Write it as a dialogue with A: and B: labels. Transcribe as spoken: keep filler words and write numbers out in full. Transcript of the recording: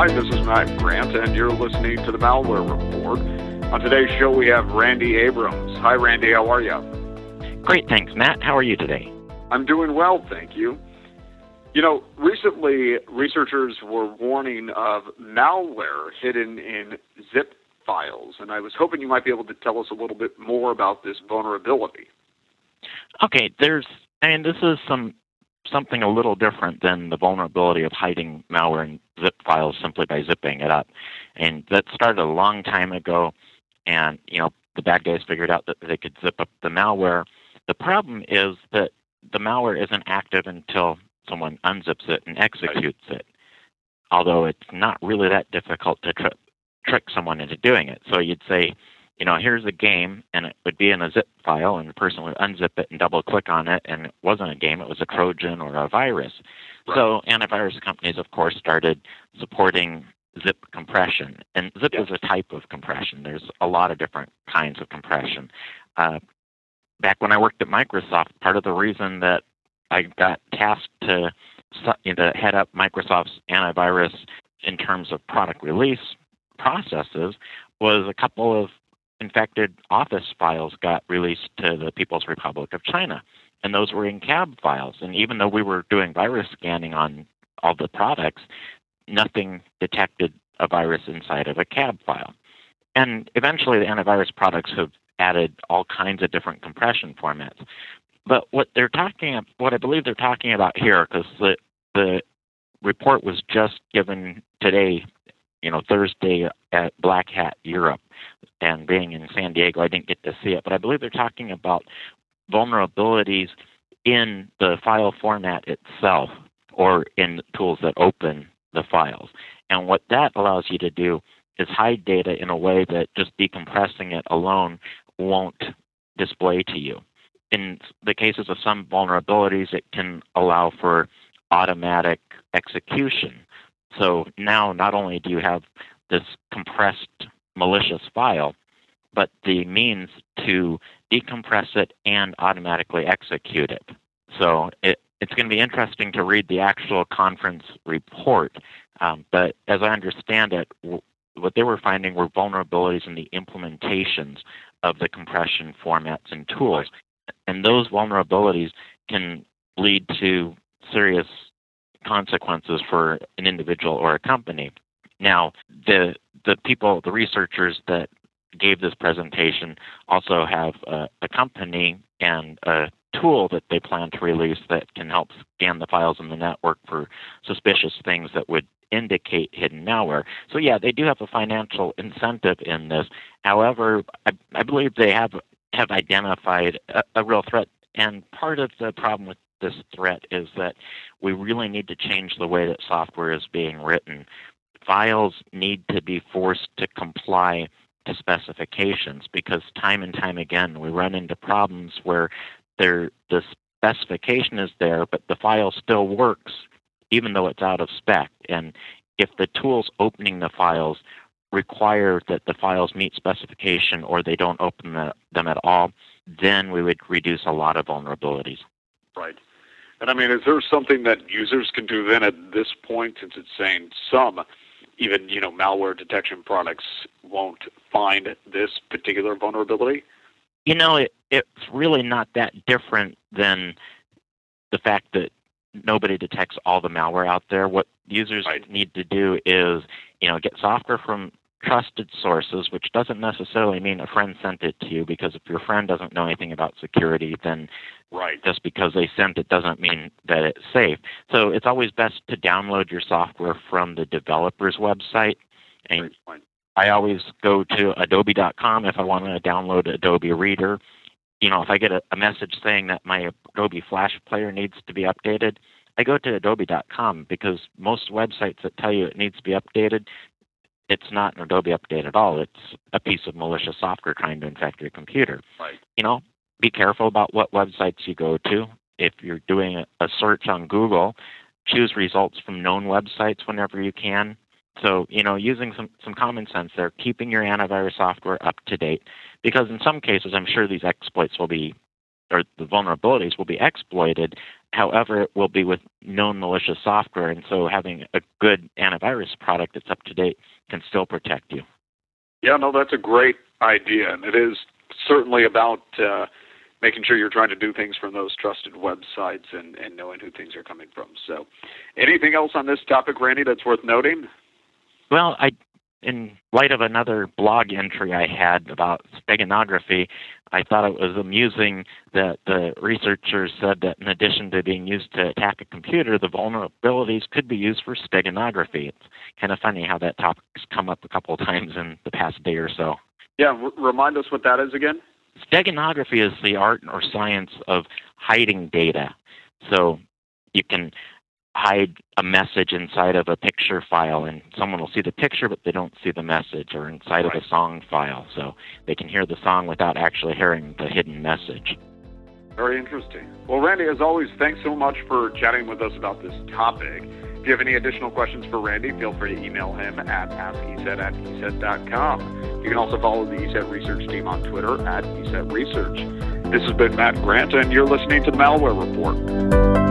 A: Hi, this is Matt Grant, and you're listening to the Malware Report. On today's show, we have Randy Abrams. Hi, Randy. How are you?
B: Great, thanks, Matt. How are you today?
A: I'm doing well, thank you. You know, recently, researchers were warning of malware hidden in zip files, and I was hoping you might be able to tell us a little bit more about this vulnerability.
B: Okay, there's, I mean, this is some something a little different than the vulnerability of hiding malware in zip files simply by zipping it up. And that started a long time ago, and, you know, the bad guys figured out that they could zip up the malware. The problem is that the malware isn't active until someone unzips it and executes it, although it's not really that difficult to tri- trick someone into doing it. So you'd say, you know, here's a game, and it would be in a zip file, and the person would unzip it and double-click on it, and it wasn't a game, it was a Trojan or a virus.
A: Right.
B: So antivirus companies, of course, started supporting zip compression, and zip
A: Yeah.
B: is a type of compression. There's a lot of different kinds of compression. Uh, back when I worked at Microsoft, part of the reason that I got tasked to, to head up Microsoft's antivirus in terms of product release processes was a couple of infected Office files got released to the People's Republic of China, and those were in C A B files. And even though we were doing virus scanning on all the products, nothing detected a virus inside of a C A B file. And eventually the antivirus products have added all kinds of different compression formats. But what they're talking, what I believe they're talking about here, because the the report was just given today, you know, Thursday at Black Hat Europe, and being in San Diego, I didn't get to see it. But I believe they're talking about vulnerabilities in the file format itself, or in tools that open the files. And what that allows you to do is hide data in a way that just decompressing it alone won't display to you. In the cases of some vulnerabilities, it can allow for automatic execution. So now not only do you have this compressed malicious file, but the means to decompress it and automatically execute it. So it, it's going to be interesting to read the actual conference report. Um, but as I understand it, w- what they were finding were vulnerabilities in the implementations of the compression formats and tools. And those vulnerabilities can lead to serious consequences for an individual or a company. Now, the the people, the researchers that gave this presentation also have a, a company and a tool that they plan to release that can help scan the files in the network for suspicious things that would indicate hidden malware. So yeah, they do have a financial incentive in this. However, I, I believe they have have identified a, a real threat. And part of the problem with this threat is that we really need to change the way that software is being written. Files need to be forced to comply to specifications, because time and time again we run into problems where there, the specification is there, but the file still works even though it's out of spec. And if the tools opening the files require that the files meet specification, or they don't open the, them at all, then we would reduce a lot of vulnerabilities.
A: Right. And I mean, is there something that users can do then at this point, since it's saying some, even, you know, malware detection products won't find this particular vulnerability?
B: You know, it, it's really not that different than the fact that nobody detects all the malware out there. What users
A: Right.
B: need to do is, you know, get software from trusted sources, which doesn't necessarily mean a friend sent it to you, because if your friend doesn't know anything about security, then
A: Right.
B: just because they sent it doesn't mean that it's safe. So it's always best to download your software from the developer's website. And
A: Great point.
B: I always go to adobe dot com if I want to download Adobe Reader. You know, if I get a, a message saying that my Adobe Flash Player needs to be updated, I go to adobe dot com, because most websites that tell you it needs to be updated, it's not an Adobe update at all. It's a piece of malicious software trying to infect your computer.
A: Right.
B: You know, be careful about what websites you go to. If you're doing a, a search on Google, choose results from known websites whenever you can. So, you know, using some, some common sense there, keeping your antivirus software up to date, because in some cases, I'm sure these exploits will be or the vulnerabilities will be exploited. However, it will be with known malicious software, and so having a good antivirus product that's up to date can still protect you.
A: Yeah, no, that's a great idea, and it is certainly about uh, making sure you're trying to do things from those trusted websites and, and knowing who things are coming from. So anything else on this topic, Randy, that's worth noting?
B: Well, I, in light of another blog entry I had about steganography, I thought it was amusing that the researchers said that in addition to being used to attack a computer, the vulnerabilities could be used for steganography. It's kind of funny how that topic's come up a couple of times in the past day or so.
A: Yeah, r- remind us what that is again.
B: Steganography is the art or science of hiding data. So you can hide a message inside of a picture file, and someone will see the picture, but they don't see the message, or inside right. of a song file, so they can hear the song without actually hearing the hidden message.
A: Very interesting. Well, Randy, as always, thanks so much for chatting with us about this topic. If you have any additional questions for Randy, feel free to email him at ask e s e t at e s e t dot com. You can also follow the E S E T Research team on Twitter at E S E T Research. This has been Matt Grant, and you're listening to the Malware Report.